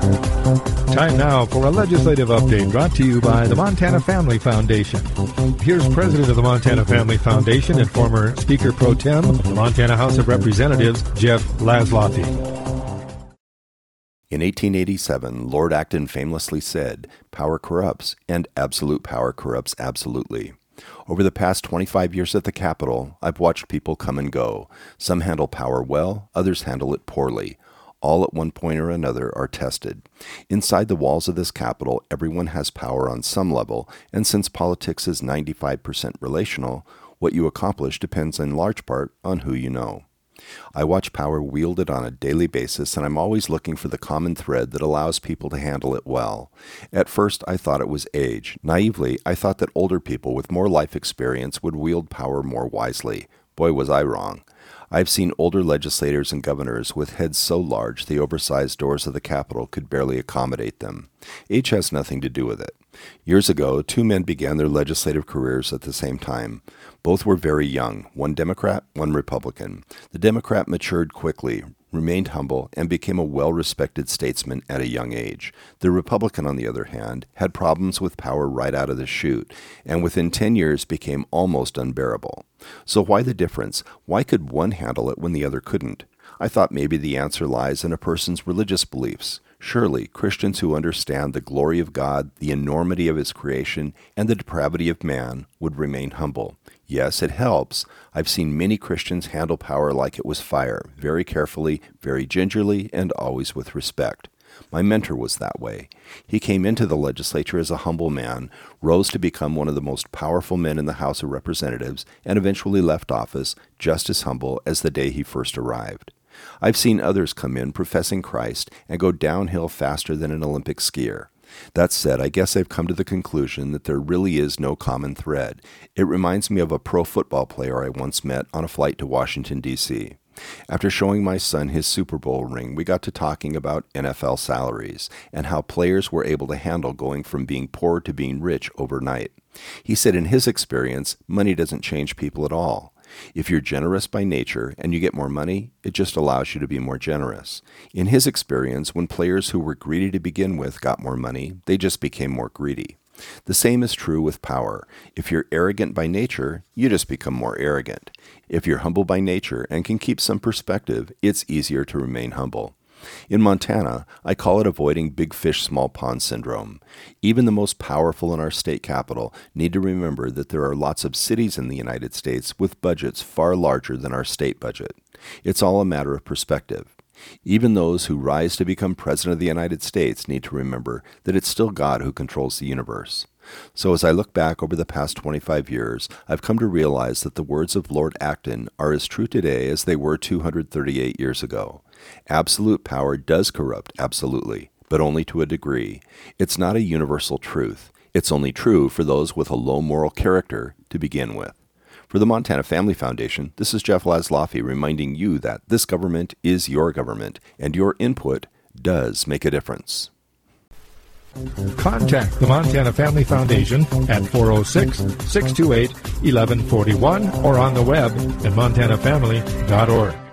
Time now for a legislative update brought to you by the Montana Family Foundation. Here's President of the Montana Family Foundation and former Speaker Pro Tem, the Montana House of Representatives, Jeff Laszloffy. In 1887, Lord Acton famously said, "Power corrupts, and absolute power corrupts absolutely." Over the past 25 years at the Capitol, I've watched people come and go. Some handle power well, others handle it poorly. All at one point or another are tested. Inside the walls of this Capitol, everyone has power on some level, and since politics is 95% relational, what you accomplish depends in large part on who you know. I watch power wielded on a daily basis, and I'm always looking for the common thread that allows people to handle it well. At first, I thought it was age. Naively, I thought that older people with more life experience would wield power more wisely. Boy, was I wrong. I've seen older legislators and governors with heads so large the oversized doors of the Capitol could barely accommodate them. Age has nothing to do with it. Years ago, two men began their legislative careers at the same time. Both were very young, one Democrat, one Republican. The Democrat matured quickly, remained humble, and became a well-respected statesman at a young age. The Republican, on the other hand, had problems with power right out of the chute, and within 10 years became almost unbearable. So why the difference? Why could one handle it when the other couldn't? I thought maybe the answer lies in a person's religious beliefs. Surely, Christians who understand the glory of God, the enormity of His creation, and the depravity of man would remain humble. Yes, it helps. I've seen many Christians handle power like it was fire, very carefully, very gingerly, and always with respect. My mentor was that way. He came into the legislature as a humble man, rose to become one of the most powerful men in the House of Representatives, and eventually left office just as humble as the day he first arrived. I've seen others come in professing Christ and go downhill faster than an Olympic skier. That said, I guess I've come to the conclusion that there really is no common thread. It reminds me of a pro football player I once met on a flight to Washington, D.C. After showing my son his Super Bowl ring, we got to talking about NFL salaries and how players were able to handle going from being poor to being rich overnight. He said in his experience, money doesn't change people at all. If you're generous by nature and you get more money, it just allows you to be more generous. In his experience, when players who were greedy to begin with got more money, they just became more greedy. The same is true with power. If you're arrogant by nature, you just become more arrogant. If you're humble by nature and can keep some perspective, it's easier to remain humble. In Montana, I call it avoiding big fish, small pond syndrome. Even the most powerful in our state capital need to remember that there are lots of cities in the United States with budgets far larger than our state budget. It's all a matter of perspective. Even those who rise to become President of the United States need to remember that it's still God who controls the universe. So as I look back over the past 25 years, I've come to realize that the words of Lord Acton are as true today as they were 238 years ago. Absolute power does corrupt, absolutely, but only to a degree. It's not a universal truth. It's only true for those with a low moral character to begin with. For the Montana Family Foundation, this is Jeff Laszloffy reminding you that this government is your government, and your input does make a difference. Contact the Montana Family Foundation at 406-628-1141 or on the web at montanafamily.org.